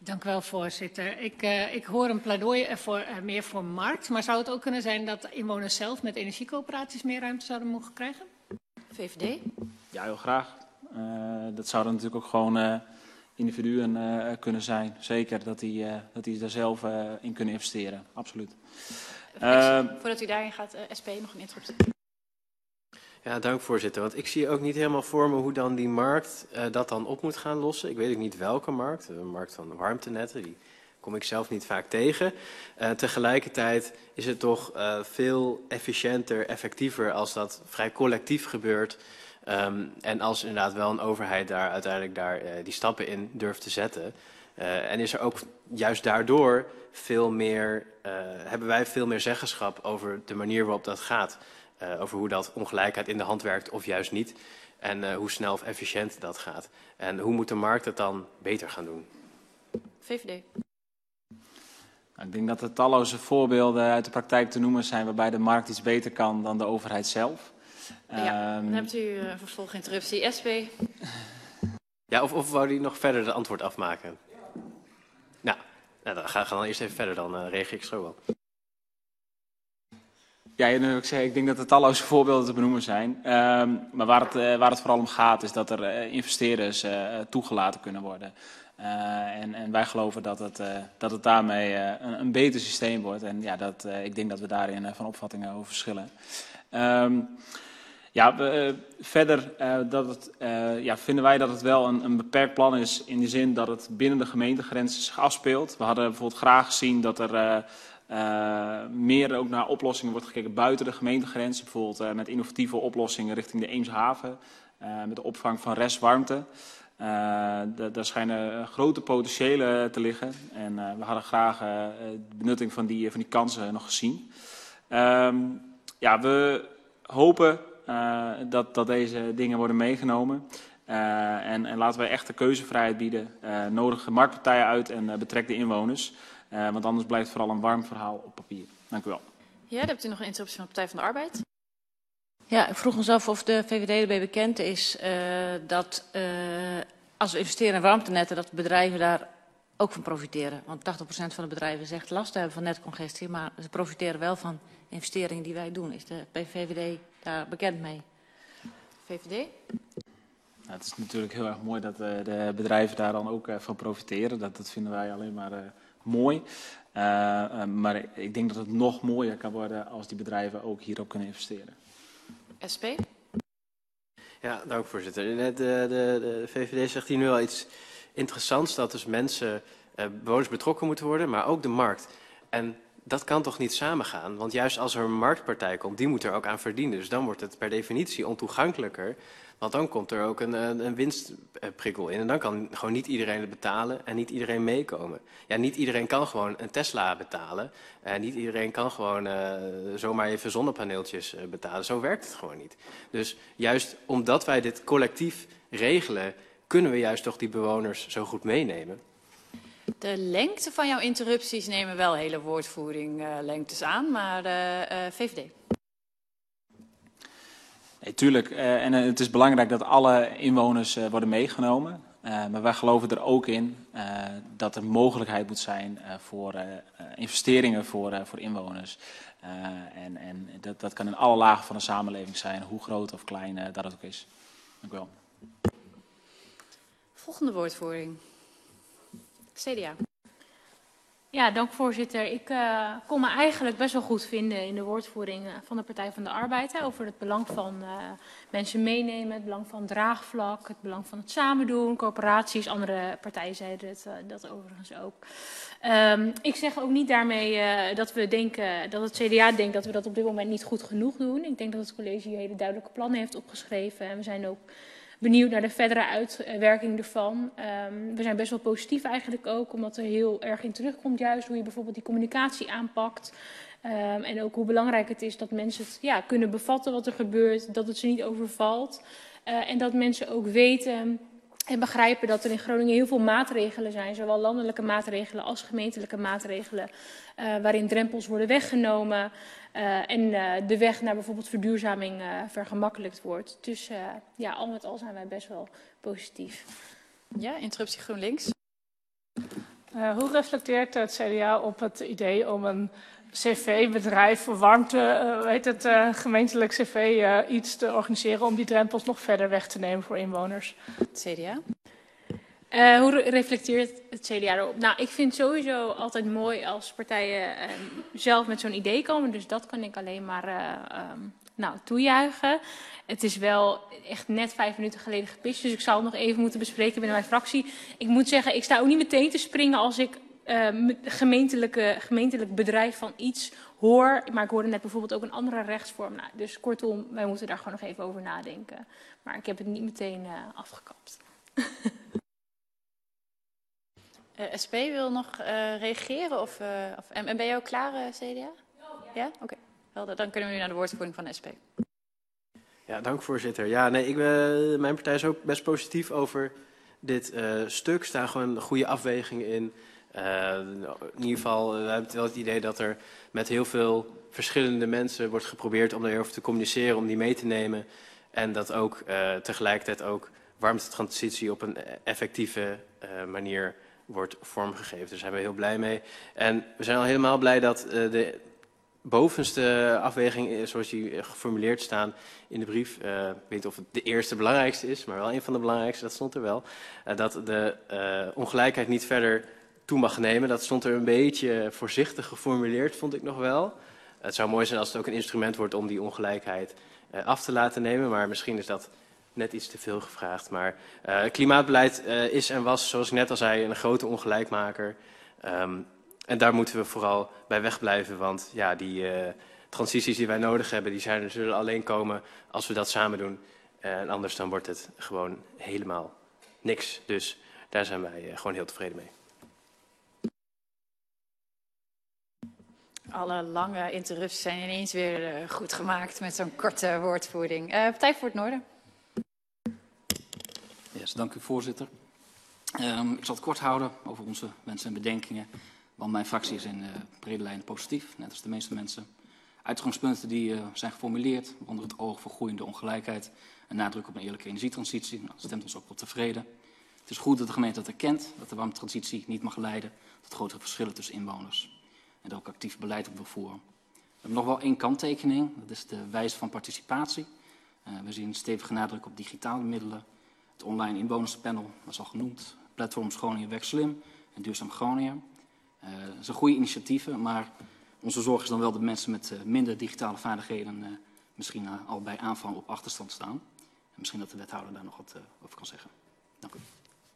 Dank u wel, voorzitter. Ik, uh, ik hoor een pleidooi voor, uh, meer voor markt, maar zou het ook kunnen zijn dat inwoners zelf met energiecoöperaties meer ruimte zouden mogen krijgen? V V D? Ja, heel graag. Uh, dat zouden natuurlijk ook gewoon uh, individuen uh, kunnen zijn. Zeker dat die, uh, dat die daar zelf uh, in kunnen investeren. Absoluut. Uh, Voordat u daarin gaat, uh, S P, nog een interruptie. Ja, dank voorzitter. Want ik zie ook niet helemaal voor me hoe dan die markt uh, dat dan op moet gaan lossen. Ik weet ook niet welke markt. De markt van warmtenetten, die kom ik zelf niet vaak tegen. Uh, tegelijkertijd is het toch uh, veel efficiënter, effectiever als dat vrij collectief gebeurt. Um, en als inderdaad wel een overheid daar uiteindelijk daar, uh, die stappen in durft te zetten. Uh, en is er ook juist daardoor veel meer, uh, hebben wij veel meer zeggenschap over de manier waarop dat gaat. Uh, over hoe dat ongelijkheid in de hand werkt of juist niet. En uh, hoe snel of efficiënt dat gaat. En hoe moet de markt het dan beter gaan doen? V V D. Nou, ik denk dat er talloze voorbeelden uit de praktijk te noemen zijn waarbij de markt iets beter kan dan de overheid zelf. Ja, um, dan hebt u uh, een vervolginterruptie. S P. Ja, of, of wou u nog verder de antwoord afmaken? Nou, nou dan ga, ga dan eerst even verder, dan uh, reageer ik zo wel. Ja, ik, zei, ik denk dat er talloze voorbeelden te benoemen zijn. Um, maar waar het, uh, waar het vooral om gaat is dat er uh, investeerders uh, toegelaten kunnen worden. Uh, en, en wij geloven dat het, uh, dat het daarmee uh, een, een beter systeem wordt. En ja, dat, uh, ik denk dat we daarin uh, van opvattingen over verschillen. Um, ja, we, uh, verder uh, dat het, uh, ja, vinden wij dat het wel een, een beperkt plan is in de zin dat het binnen de gemeentegrenzen zich afspeelt. We hadden bijvoorbeeld graag gezien dat er uh, uh, meer ook naar oplossingen wordt gekeken buiten de gemeentegrenzen. Bijvoorbeeld uh, met innovatieve oplossingen richting de Eemshaven, uh, met de opvang van restwarmte. Uh, daar schijnen grote potentiëlen te liggen en uh, we hadden graag uh, de benutting van die, van die kansen nog gezien. Uh, ja, we hopen uh, dat, dat deze dingen worden meegenomen uh, en, en laten wij echt de keuzevrijheid bieden. Uh, nodigen marktpartijen uit en uh, betrek de inwoners, uh, want anders blijft het vooral een warm verhaal op papier. Dank u wel. Ja, dan hebt u nog een interruptie van de Partij van de Arbeid. Ja, ik vroeg ons af of de V V D erbij bekend is uh, dat uh, als we investeren in warmtenetten, dat bedrijven daar ook van profiteren. Want tachtig procent van de bedrijven zegt last te hebben van netcongestie, maar ze profiteren wel van investeringen die wij doen. Is de V V D daar bekend mee? V V D? Nou, het is natuurlijk heel erg mooi dat uh, de bedrijven daar dan ook uh, van profiteren. Dat, dat vinden wij alleen maar uh, mooi. Uh, uh, maar ik denk dat het nog mooier kan worden als die bedrijven ook hierop kunnen investeren. S P? Ja, dank voorzitter. De, de, de, de V V D zegt hier nu al iets interessants, dat dus mensen, uh, bewoners betrokken moeten worden, maar ook de markt. En dat kan toch niet samengaan? Want juist als er een marktpartij komt, die moet er ook aan verdienen. Dus dan wordt het per definitie ontoegankelijker. Want dan komt er ook een, een winstprikkel in. En dan kan gewoon niet iedereen het betalen en niet iedereen meekomen. Ja, niet iedereen kan gewoon een Tesla betalen. En niet iedereen kan gewoon uh, zomaar even zonnepaneeltjes uh, betalen. Zo werkt het gewoon niet. Dus juist omdat wij dit collectief regelen, kunnen we juist toch die bewoners zo goed meenemen. De lengte van jouw interrupties nemen wel hele woordvoering uh, lengtes aan, maar uh, uh, V V D. Nee, tuurlijk. Uh, en uh, het is belangrijk dat alle inwoners uh, worden meegenomen. Uh, maar wij geloven er ook in uh, dat er mogelijkheid moet zijn uh, voor uh, investeringen voor, uh, voor inwoners. Uh, en en dat, dat kan in alle lagen van de samenleving zijn, hoe groot of klein uh, dat het ook is. Dank u wel. Volgende woordvoering. C D A. Ja, dank voorzitter. Ik uh, kon me eigenlijk best wel goed vinden in de woordvoering van de Partij van de Arbeid. Hè, over het belang van uh, mensen meenemen, het belang van draagvlak, het belang van het samen doen, coöperaties. Andere partijen zeiden het, uh, dat overigens ook. Um, ik zeg ook niet daarmee uh, dat we denken, dat het C D A denkt dat we dat op dit moment niet goed genoeg doen. Ik denk dat het college hier hele duidelijke plannen heeft opgeschreven. En we zijn ook benieuwd naar de verdere uitwerking ervan. Um, we zijn best wel positief eigenlijk ook, omdat er heel erg in terugkomt juist hoe je bijvoorbeeld die communicatie aanpakt. Um, en ook hoe belangrijk het is dat mensen het ja, kunnen bevatten wat er gebeurt, dat het ze niet overvalt. Uh, en dat mensen ook weten en begrijpen dat er in Groningen heel veel maatregelen zijn, zowel landelijke maatregelen als gemeentelijke maatregelen, uh, waarin drempels worden weggenomen. Uh, en uh, de weg naar bijvoorbeeld verduurzaming uh, vergemakkelijkt wordt. Dus uh, ja, al met al zijn wij best wel positief. Ja, interruptie GroenLinks. Uh, hoe reflecteert het C D A op het idee om een C V-bedrijf voor warmte, uh, weet het, uh, gemeentelijk C V uh, iets te organiseren om die drempels nog verder weg te nemen voor inwoners? Het C D A? Uh, hoe reflecteert het C D A erop? Nou, ik vind sowieso altijd mooi als partijen uh, zelf met zo'n idee komen. Dus dat kan ik alleen maar uh, um, nou, toejuichen. Het is wel echt net vijf minuten geleden gepitcht. Dus ik zal het nog even moeten bespreken binnen mijn fractie. Ik moet zeggen, ik sta ook niet meteen te springen als ik uh, gemeentelijke, gemeentelijk bedrijf van iets hoor. Maar ik hoorde net bijvoorbeeld ook een andere rechtsvorm. Nou, dus kortom, wij moeten daar gewoon nog even over nadenken. Maar ik heb het niet meteen uh, afgekapt. Uh, S P wil nog uh, reageren? Of, uh, of, en, en ben je ook klaar, uh, C D A? Ja? Oké, okay. Helder. Dan kunnen we nu naar de woordvoering van S P. Ja, dank voorzitter. Ja, nee, ik ben, mijn partij is ook best positief over dit uh, stuk. Er staan gewoon goede afwegingen in. Uh, in ieder geval, uh, we hebben wel het idee dat er met heel veel verschillende mensen wordt geprobeerd om daarover te communiceren, om die mee te nemen. En dat ook uh, tegelijkertijd ook warmtetransitie op een effectieve uh, manier wordt vormgegeven. Dus daar zijn we heel blij mee. En we zijn al helemaal blij dat uh, de bovenste afweging, zoals die geformuleerd staan in de brief, uh, ik weet niet of het de eerste belangrijkste is, maar wel een van de belangrijkste, dat stond er wel, uh, dat de uh, ongelijkheid niet verder toe mag nemen. Dat stond er een beetje voorzichtig geformuleerd, vond ik nog wel. Het zou mooi zijn als het ook een instrument wordt om die ongelijkheid uh, af te laten nemen, maar misschien is dat net iets te veel gevraagd. Maar uh, klimaatbeleid uh, is en was, zoals ik net al zei, een grote ongelijkmaker. Um, en daar moeten we vooral bij wegblijven, want ja, die uh, transities die wij nodig hebben, die zijn, zullen alleen komen als we dat samen doen. Uh, en anders dan wordt het gewoon helemaal niks. Dus daar zijn wij uh, gewoon heel tevreden mee. Alle lange interrupties zijn ineens weer uh, goed gemaakt met zo'n korte woordvoering. Uh, Partij voor het Noorden. Yes, dank u voorzitter. Um, ik zal het kort houden over onze wensen en bedenkingen. Want mijn fractie is in uh, brede lijnen positief, net als de meeste mensen. Uitgangspunten die uh, zijn geformuleerd onder het oog voor groeiende ongelijkheid en nadruk op een eerlijke energietransitie. Nou, dat stemt ons ook wel tevreden. Het is goed dat de gemeente dat erkent, dat de warmtetransitie niet mag leiden tot grotere verschillen tussen inwoners. En daar ook actief beleid op wil voeren. We hebben nog wel één kanttekening, dat is de wijze van participatie. Uh, we zien een stevige nadruk op digitale middelen. Het online inwonerspanel was al genoemd. Platforms Groningen werkt slim en Duurzaam Groningen. Uh, dat zijn goede initiatieven, maar onze zorg is dan wel dat mensen met uh, minder digitale vaardigheden uh, misschien uh, al bij aanvang op achterstand staan. En misschien dat de wethouder daar nog wat uh, over kan zeggen. Dank u.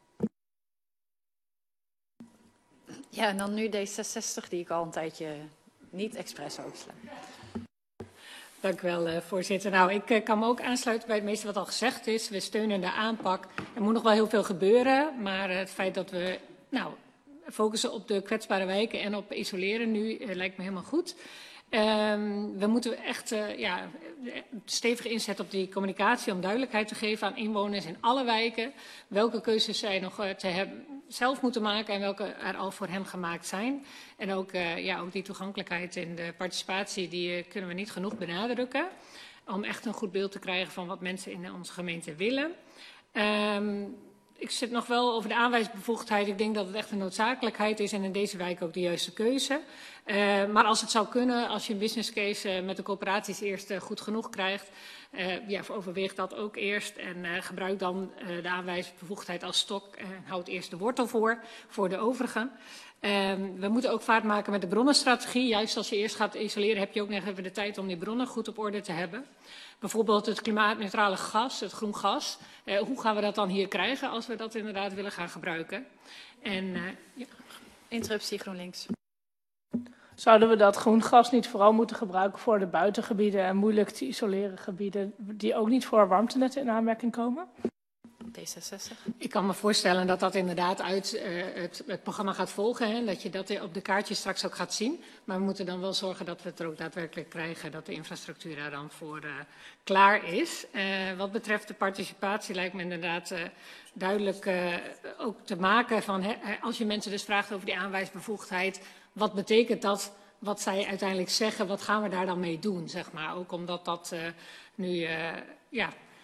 Ja, en dan nu D zesenzestig, die ik al een tijdje niet expres oversla. Dank u wel, uh, voorzitter. Nou, ik uh, kan me ook aansluiten bij het meeste wat al gezegd is. We steunen de aanpak. Er moet nog wel heel veel gebeuren, maar uh, het feit dat we nou, focussen op de kwetsbare wijken en op isoleren nu uh, lijkt me helemaal goed. Um, we moeten echt uh, ja, stevig inzetten op die communicatie om duidelijkheid te geven aan inwoners in alle wijken. Welke keuzes zij nog uh, te hebben, zelf moeten maken en welke er al voor hen gemaakt zijn. En ook, uh, ja, ook die toegankelijkheid en de participatie, die uh, kunnen we niet genoeg benadrukken. Om echt een goed beeld te krijgen van wat mensen in onze gemeente willen. Um, Ik zit nog wel over de aanwijsbevoegdheid. Ik denk dat het echt een noodzakelijkheid is en in deze wijk ook de juiste keuze. Uh, maar als het zou kunnen, als je een business case uh, met de coöperaties eerst uh, goed genoeg krijgt, uh, ja, overweeg dat ook eerst en uh, gebruik dan uh, de aanwijsbevoegdheid als stok en houd eerst de wortel voor, voor de overigen. Uh, we moeten ook vaart maken met de bronnenstrategie. Juist als je eerst gaat isoleren heb je ook nog even de tijd om die bronnen goed op orde te hebben. Bijvoorbeeld het klimaatneutrale gas, het groen gas. Uh, hoe gaan we dat dan hier krijgen als we dat inderdaad willen gaan gebruiken? En, uh, ja. Interruptie GroenLinks. Zouden we dat groen gas niet vooral moeten gebruiken voor de buitengebieden en moeilijk te isoleren gebieden die ook niet voor warmtenetten in aanmerking komen? D zesenzestig. Ik kan me voorstellen dat dat inderdaad uit uh, het, het programma gaat volgen. Hè, dat je dat op de kaartjes straks ook gaat zien. Maar we moeten dan wel zorgen dat we het er ook daadwerkelijk krijgen. Dat de infrastructuur daar dan voor uh, klaar is. Uh, wat betreft de participatie lijkt me inderdaad uh, duidelijk uh, ook te maken van... Hè, als je mensen dus vraagt over die aanwijsbevoegdheid... wat betekent dat wat zij uiteindelijk zeggen? Wat gaan we daar dan mee doen, zeg maar? Ook omdat dat uh, nu... Uh, ja,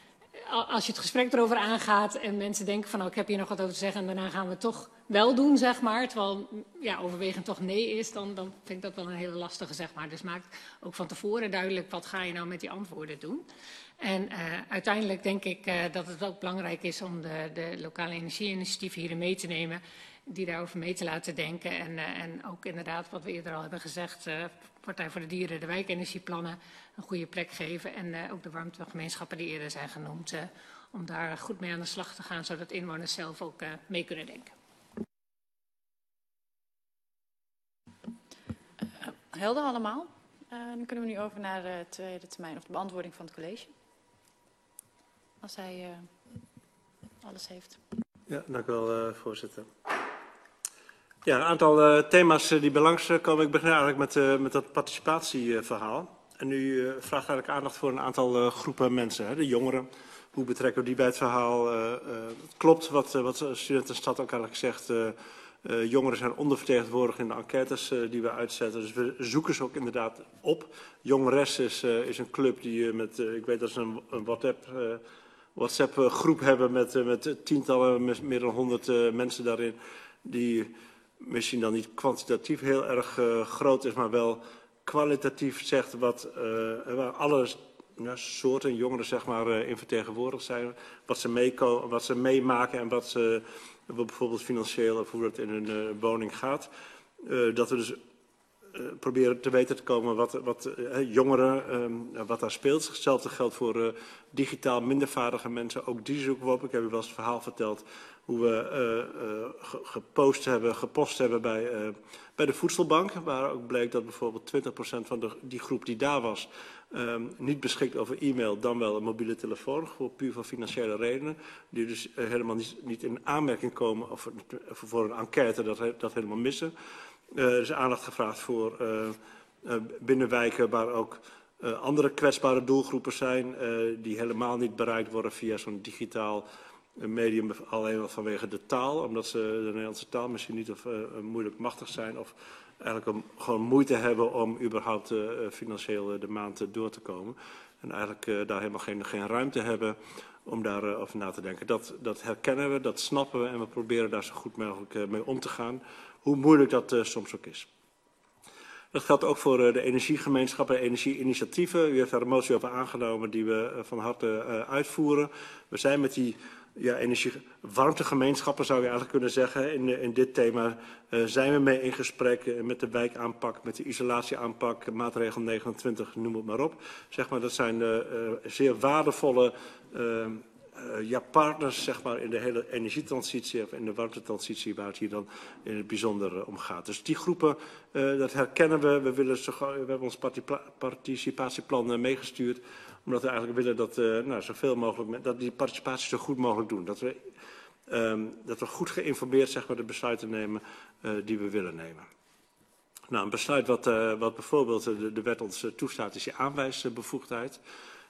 als je het gesprek erover aangaat en mensen denken van, nou, ik heb hier nog wat over te zeggen en daarna gaan we het toch wel doen, zeg maar, terwijl ja, overwegend toch nee is, dan, dan vind ik dat wel een hele lastige, zeg maar. Dus maak ook van tevoren duidelijk, wat ga je nou met die antwoorden doen? En uh, uiteindelijk denk ik uh, dat het ook belangrijk is om de, de lokale energieinitiatieven hierin mee te nemen, die daarover mee te laten denken. En, uh, en ook inderdaad, wat we eerder al hebben gezegd, uh, Partij voor de Dieren, de wijkenergieplannen een goede plek geven. En uh, ook de warmtegemeenschappen die eerder zijn genoemd, uh, om daar goed mee aan de slag te gaan, zodat inwoners zelf ook uh, mee kunnen denken. Uh, helder allemaal. Uh, dan kunnen we nu over naar de tweede termijn, of de beantwoording van het college. Als hij uh, alles heeft. Ja, dank u wel, uh, voorzitter. Ja, een aantal uh, thema's uh, die bij langs uh, komen. Ik begin eigenlijk met, uh, met dat participatieverhaal. En u uh, vraagt eigenlijk aandacht voor een aantal uh, groepen mensen, hè, de jongeren. Hoe betrekken we die bij het verhaal? Uh, uh, het klopt wat, uh, wat Studentenstad ook eigenlijk zegt. Uh, uh, jongeren zijn ondervertegenwoordigd in de enquêtes uh, die we uitzetten. Dus we zoeken ze ook inderdaad op. Jongeres is, uh, is een club die uh, met, uh, ik weet dat ze een, een WhatsApp... Uh, WhatsApp-groep hebben met, uh, met tientallen, met meer dan honderd uh, mensen daarin, die misschien dan niet kwantitatief heel erg uh, groot is, maar wel kwalitatief zegt wat uh, waar alle ja, soorten jongeren zeg maar, uh, in vertegenwoordigd zijn, wat ze, meeko- wat ze meemaken en wat ze bijvoorbeeld financieel of hoe het in hun uh, woning gaat. Uh, dat we dus uh, proberen te weten te komen wat, wat uh, jongeren, um, wat daar speelt. Hetzelfde geldt voor uh, digitaal minder vaardige mensen. Ook die zoeken we op. Ik heb u wel eens het verhaal verteld hoe we uh, uh, gepost hebben, gepost hebben bij, uh, bij de voedselbank. Waar ook bleek dat bijvoorbeeld twintig procent van de, die groep die daar was um, niet beschikt over e-mail, dan wel een mobiele telefoon. Voor puur voor financiële redenen. Die dus uh, helemaal niet, niet in aanmerking komen of, of voor een enquête dat, dat helemaal missen. Uh, er is aandacht gevraagd voor uh, uh, binnenwijken waar ook uh, andere kwetsbare doelgroepen zijn. Uh, die helemaal niet bereikt worden via zo'n digitaal uh, medium. Alleen al vanwege de taal. Omdat ze de Nederlandse taal misschien niet of uh, moeilijk machtig zijn. Of eigenlijk om, gewoon moeite hebben om überhaupt uh, financieel uh, de maand uh, door te komen. En eigenlijk uh, daar helemaal geen, geen ruimte hebben om daarover uh, na te denken. Dat, dat herkennen we, dat snappen we en we proberen daar zo goed mogelijk uh, mee om te gaan. Hoe moeilijk dat uh, soms ook is. Dat geldt ook voor uh, de energiegemeenschappen, de energieinitiatieven. U heeft daar een motie over aangenomen die we uh, van harte uh, uitvoeren. We zijn met die ja, energie, warmtegemeenschappen, zou je eigenlijk kunnen zeggen, in, in dit thema uh, zijn we mee in gesprek uh, met de wijkaanpak, met de isolatieaanpak, maatregel negenentwintig, noem het maar op. Zeg maar, dat zijn uh, uh, zeer waardevolle uh, Uh, ja, partners zeg maar, in de hele energietransitie of in de warmtetransitie waar het hier dan in het bijzonder uh, om gaat. Dus die groepen, uh, dat herkennen we. We, willen zo, we hebben ons participatieplan uh, meegestuurd, omdat we eigenlijk willen dat, uh, nou, zoveel mogelijk, dat die participatie zo goed mogelijk doen. Dat we, um, dat we goed geïnformeerd zeg maar, de besluiten nemen uh, die we willen nemen. Nou, een besluit wat, uh, wat bijvoorbeeld de, de wet ons uh, toestaat is die aanwijsbevoegdheid.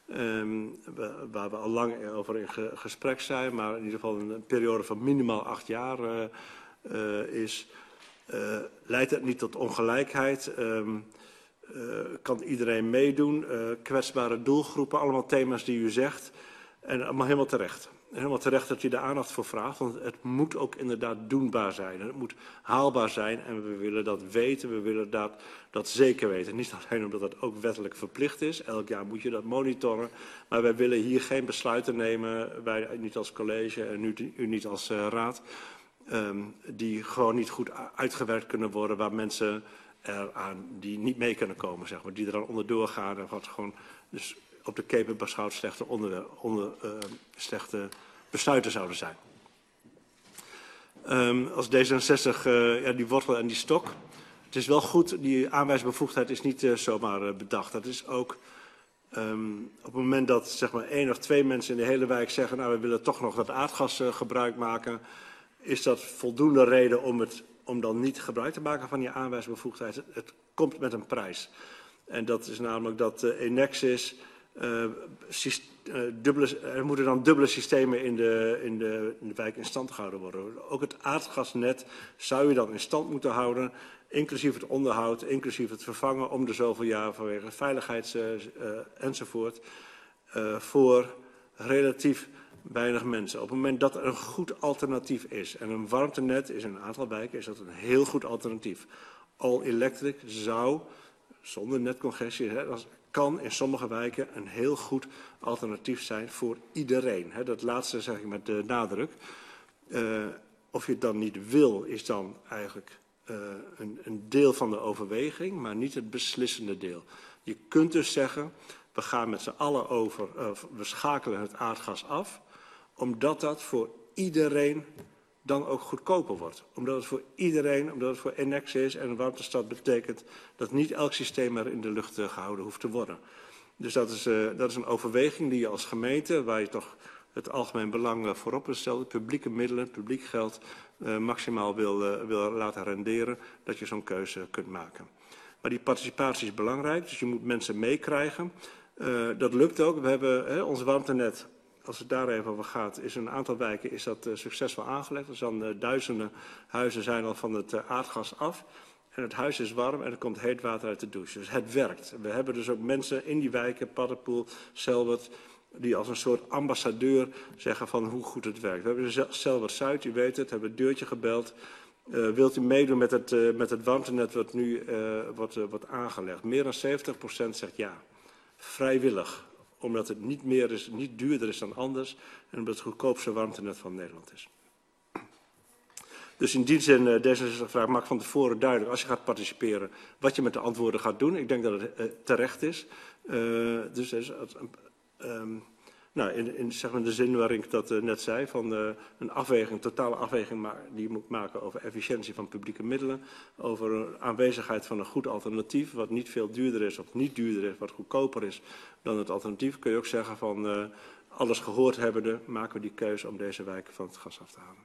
Um, waar we al lang over in ge gesprek zijn, maar in ieder geval een periode van minimaal acht jaar uh, uh, is. Uh, leidt het niet tot ongelijkheid? Um, uh, kan iedereen meedoen? Uh, kwetsbare doelgroepen, allemaal thema's die u zegt. En allemaal helemaal terecht. Helemaal terecht dat u daar aandacht voor vraagt, want het moet ook inderdaad doenbaar zijn. Het moet haalbaar zijn en we willen dat weten, we willen dat, dat zeker weten. Niet alleen omdat dat ook wettelijk verplicht is, elk jaar moet je dat monitoren. Maar wij willen hier geen besluiten nemen, wij niet als college en u, u niet als uh, raad, um, die gewoon niet goed uitgewerkt kunnen worden, waar mensen eraan die niet mee kunnen komen, zeg maar, die er dan onderdoor gaan en wat gewoon dus op de keper beschouwd slechte, onder, onder, uh, slechte besluiten zouden zijn. Um, als D zesenzestig, uh, ja, die wortel en die stok. Het is wel goed, die aanwijsbevoegdheid is niet uh, zomaar uh, bedacht. Dat is ook um, op het moment dat zeg maar één of twee mensen in de hele wijk zeggen, nou we willen toch nog dat aardgas uh, gebruik maken, is dat voldoende reden om, het, om dan niet gebruik te maken van die aanwijsbevoegdheid. Het, het komt met een prijs. En dat is namelijk dat uh, Enexis Uh, uh, dubbele, er moeten dan dubbele systemen in de, in, de, in de wijk in stand gehouden worden. Ook het aardgasnet zou je dan in stand moeten houden, inclusief het onderhoud, inclusief het vervangen om de zoveel jaar vanwege veiligheids uh, uh, enzovoort, uh, voor relatief weinig mensen. Op het moment dat er een goed alternatief is, en een warmtenet is in een aantal wijken is dat een heel goed alternatief. All electric zou, zonder netcongestie, hè, dat kan in sommige wijken een heel goed alternatief zijn voor iedereen. Hè. Dat laatste zeg ik met de nadruk. Uh, of je het dan niet wil, is dan eigenlijk uh, een, een deel van de overweging, maar niet het beslissende deel. Je kunt dus zeggen, we gaan met z'n allen over, uh, we schakelen het aardgas af, omdat dat voor iedereen dan ook goedkoper wordt. Omdat het voor iedereen, omdat het voor Enex is en een warmtestad betekent dat niet elk systeem er in de lucht uh, gehouden hoeft te worden. Dus dat is, uh, dat is een overweging die je als gemeente, waar je toch het algemeen belang uh, voorop wil stellen, publieke middelen, publiek geld uh, maximaal wil, uh, wil laten renderen, dat je zo'n keuze kunt maken. Maar die participatie is belangrijk, dus je moet mensen meekrijgen. Uh, dat lukt ook. We hebben hè, ons warmtenet, als het daar even over gaat, is in een aantal wijken is dat uh, succesvol aangelegd. Dus dan uh, duizenden huizen zijn al van het uh, aardgas af. En het huis is warm en er komt heet water uit de douche. Dus het werkt. We hebben dus ook mensen in die wijken, Paddepoel, Selwert, die als een soort ambassadeur zeggen van hoe goed het werkt. We hebben Selwert Zuid, u weet het, hebben het deurtje gebeld. Uh, wilt u meedoen met het, uh, met het warmtenet wat nu uh, wordt, uh, wordt aangelegd? Meer dan zeventig procent zegt ja. Vrijwillig. Omdat het niet meer is, niet duurder is dan anders. En omdat het goedkoopste warmtenet van Nederland is. Dus in die zin, uh, D zesenzestig vraag maakt van tevoren duidelijk, als je gaat participeren, wat je met de antwoorden gaat doen. Ik denk dat het uh, terecht is. Uh, dus uh, um, nou, in, in zeg maar de zin waarin ik dat uh, net zei, van uh, een afweging, een totale afweging ma die je moet maken over efficiëntie van publieke middelen, over een aanwezigheid van een goed alternatief, wat niet veel duurder is of niet duurder is, wat goedkoper is dan het alternatief, kun je ook zeggen van uh, alles gehoord hebbende, maken we die keuze om deze wijken van het gas af te halen.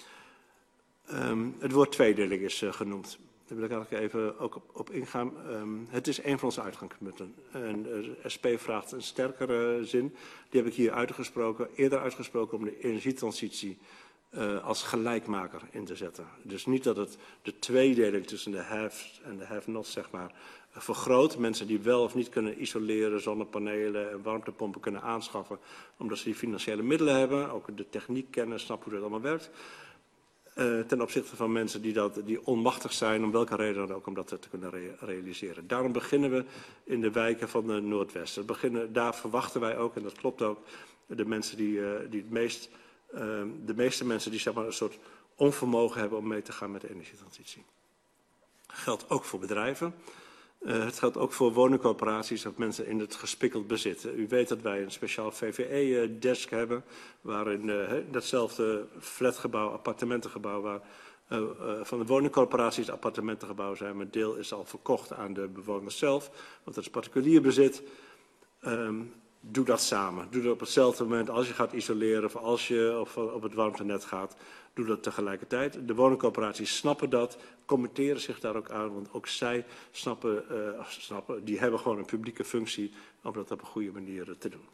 Um, het woord tweedeling is uh, genoemd. Daar wil ik eigenlijk even ook op, op ingaan. Um, het is een van onze uitgangspunten. En de S P vraagt een sterkere uh, zin. Die heb ik hier uitgesproken, eerder uitgesproken om de energietransitie uh, als gelijkmaker in te zetten. Dus niet dat het de tweedeling tussen de haves en de have-nots zeg maar uh, vergroot. Mensen die wel of niet kunnen isoleren, zonnepanelen en warmtepompen kunnen aanschaffen, omdat ze die financiële middelen hebben, ook de techniek kennen, snappen hoe dat allemaal werkt. Uh, ten opzichte van mensen die, dat, die onmachtig zijn, om welke reden dan ook, om dat te kunnen re realiseren. Daarom beginnen we in de wijken van de Noordwesten. Beginnen, daar verwachten wij ook, en dat klopt ook, de mensen die, uh, die het meest, uh, de meeste mensen die zeg maar, een soort onvermogen hebben om mee te gaan met de energietransitie. Dat geldt ook voor bedrijven. Uh, het geldt ook voor woningcorporaties of mensen in het gespikkeld bezit. U weet dat wij een speciaal V V E-desk hebben, waarin uh, datzelfde flatgebouw, appartementengebouw, waar uh, uh, van de woningcorporaties appartementengebouw zijn, maar deel is al verkocht aan de bewoners zelf, want dat is particulier bezit. Um, Doe dat samen. Doe dat op hetzelfde moment als je gaat isoleren of als je of op het warmtenet gaat. Doe dat tegelijkertijd. De woningcorporaties snappen dat, committeren zich daar ook aan, want ook zij snappen, uh, snappen, die hebben gewoon een publieke functie om dat op een goede manier te doen.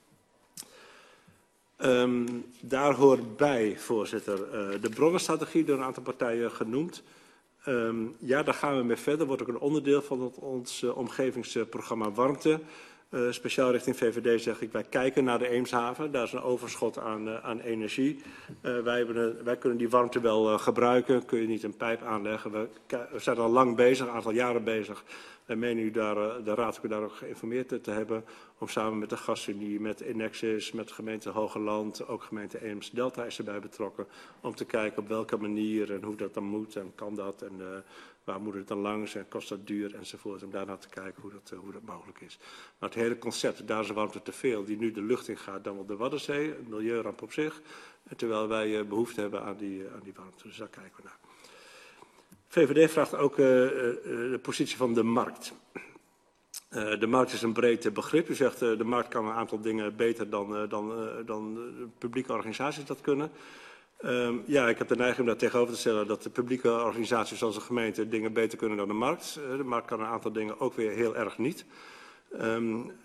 Um, daar hoort bij, voorzitter, uh, de bronnenstrategie door een aantal partijen genoemd. Um, ja, daar gaan we mee verder. Wordt ook een onderdeel van het, ons uh, omgevingsprogramma Warmte. Uh, speciaal richting V V D zeg ik, wij kijken naar de Eemshaven. Daar is een overschot aan, uh, aan energie. Uh, wij, hebben een, wij kunnen die warmte wel uh, gebruiken. Kun je niet een pijp aanleggen. We, we zijn al lang bezig, een aantal jaren bezig. Wij menen u daar, uh, de raad daar ook geïnformeerd te, te hebben. Om samen met de GasUnie, met Enexis, met gemeente Hogeland, ook gemeente Eems-Delta is erbij betrokken. Om te kijken op welke manier en hoe dat dan moet en kan dat. En, uh, waar moet het dan langs en kost dat duur enzovoort. Om daarna te kijken hoe dat, uh, hoe dat mogelijk is. Maar het hele concept, daar is de warmte te veel, die nu de lucht in gaat, dan wel de Waddenzee, een milieuramp op zich. En terwijl wij uh, behoefte hebben aan die, uh, aan die warmte. Dus daar kijken we naar. V V D vraagt ook uh, uh, de positie van de markt. Uh, de markt is een breed begrip. U zegt uh, de markt kan een aantal dingen beter dan, uh, dan, uh, dan uh, publieke organisaties dat kunnen. Um, ja, ik heb de neiging om daar tegenover te stellen dat de publieke organisaties zoals de gemeente dingen beter kunnen dan de markt. Uh, de markt kan een aantal dingen ook weer heel erg niet. Um,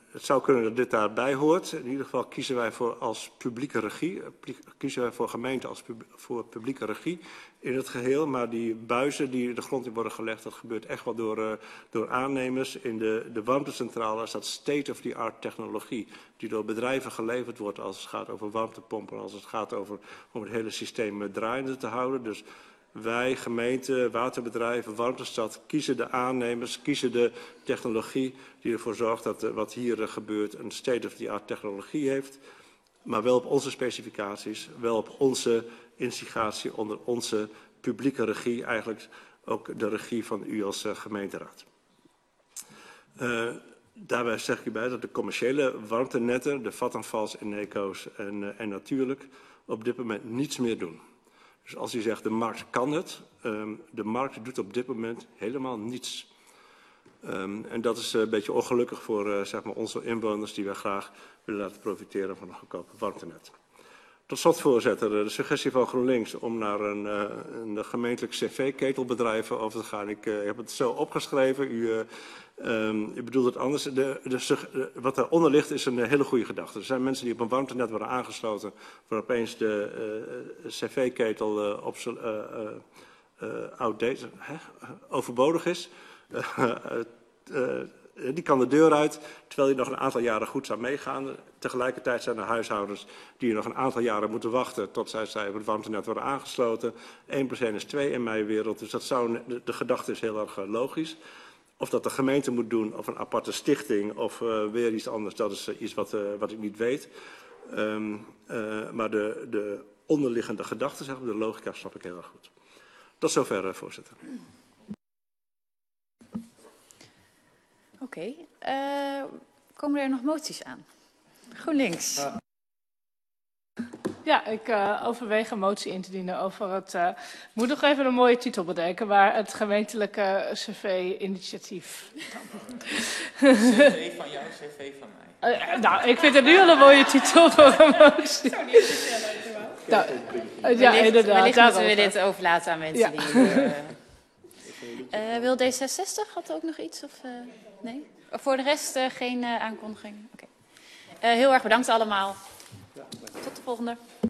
het zou kunnen dat dit daarbij hoort. In ieder geval kiezen wij voor als publieke regie, kiezen wij voor gemeenten als pub, voor publieke regie in het geheel. Maar die buizen die de grond in worden gelegd, dat gebeurt echt wel door, uh, door aannemers. In de, de warmtecentrale is dat state-of-the-art technologie die door bedrijven geleverd wordt als het gaat over warmtepompen, als het gaat over om het hele systeem draaiende te houden. Dus wij, gemeenten, waterbedrijven, warmtestad, kiezen de aannemers, kiezen de technologie die ervoor zorgt dat uh, wat hier uh, gebeurt een state-of-the-art technologie heeft. Maar wel op onze specificaties, wel op onze instigatie, onder onze publieke regie, eigenlijk ook de regie van u als uh, gemeenteraad. Uh, daarbij zeg ik hierbij dat de commerciële warmtenetten, de Vattenfalls, Eneco's en, uh, en natuurlijk op dit moment niets meer doen. Dus als u zegt de markt kan het, um, de markt doet op dit moment helemaal niets. Um, en dat is uh, een beetje ongelukkig voor uh, zeg maar onze inwoners die wij graag willen laten profiteren van een goedkope warmtenet. Tot slot, voorzitter, de suggestie van GroenLinks om naar een, uh, een gemeentelijk cv-ketelbedrijf over te gaan. Ik uh, heb het zo opgeschreven. U, uh, um, u bedoelt het anders. De, de, de, wat daaronder ligt is een hele goede gedachte. Er zijn mensen die op een warmtenet worden aangesloten, waar opeens de uh, cv-ketel uh, op uh, uh, uh, outdated, hè, overbodig is. Uh, uh, Die kan de deur uit, terwijl die nog een aantal jaren goed zou meegaan. Tegelijkertijd zijn er huishoudens die nog een aantal jaren moeten wachten tot zij, zij op het warmtenet worden aangesloten. één plus één is twee in mijn wereld, dus dat zou, de, de gedachte is heel erg logisch. Of dat de gemeente moet doen, of een aparte stichting, of uh, weer iets anders, dat is uh, iets wat, uh, wat ik niet weet. Um, uh, maar de, de onderliggende gedachte, zeg maar, de logica, snap ik heel erg goed. Tot zover, uh, voorzitter. Oké, okay. uh, komen er nog moties aan? GroenLinks. Uh. Ja, ik uh, overweeg een motie in te dienen over het... Uh, moet nog even een mooie titel bedenken, maar het gemeentelijke cv-initiatief. cv van jou, cv van mij. Uh, nou, ik vind het nu al een mooie titel voor een motie. Zou niet even stellen, nou, uh, ja, wellicht, inderdaad. Wellicht moeten we dit overlaten aan mensen ja. die... Uh, uh, wil D zesenzestig, had er ook nog iets? Of, uh, nee? Voor de rest uh, geen uh, aankondiging? Oké. Okay. Uh, heel erg bedankt allemaal. Tot de volgende.